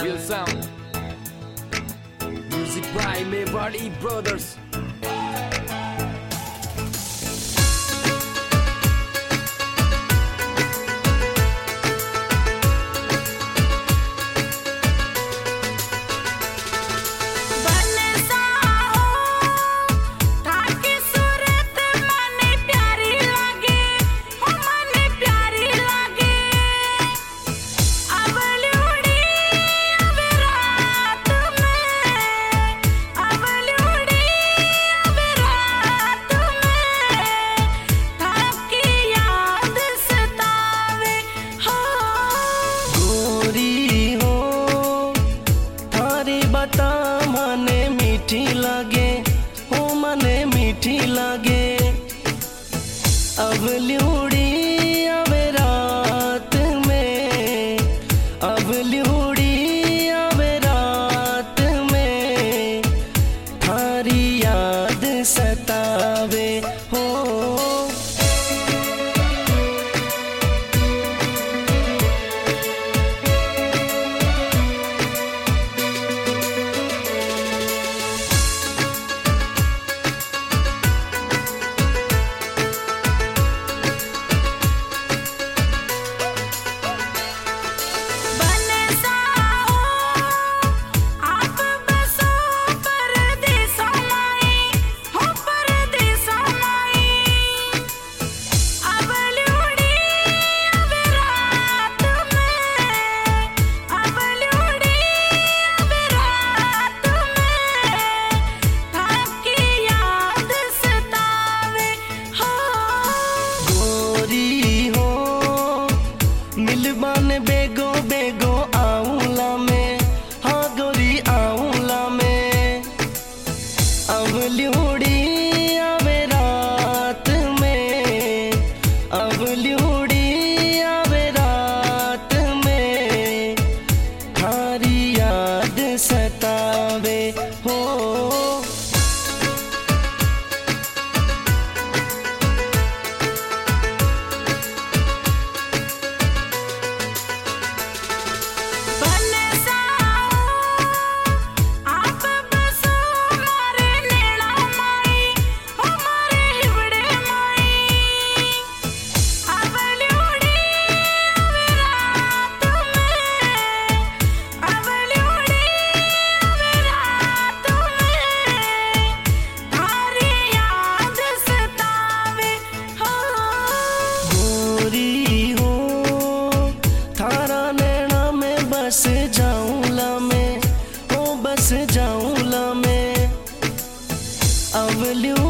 real sound. Music by Mewari Brothers. मने मीठी लगे, ओ मने मीठी लगे। अब ल्यूड़ी आवे रात में, अब ल्यूड़ी आवे रात में, थारी याद सतावे हो। मिलबान बेगो बेगो आऊला में, हाँ गोरी आऊला में। अब ल्यूड़ी आवे रात में, अब ल्यूड़ी आवे रात में, थारी याद सतावे हो। बस जाऊंला मैं, ओ बस जाऊंला मैं। अब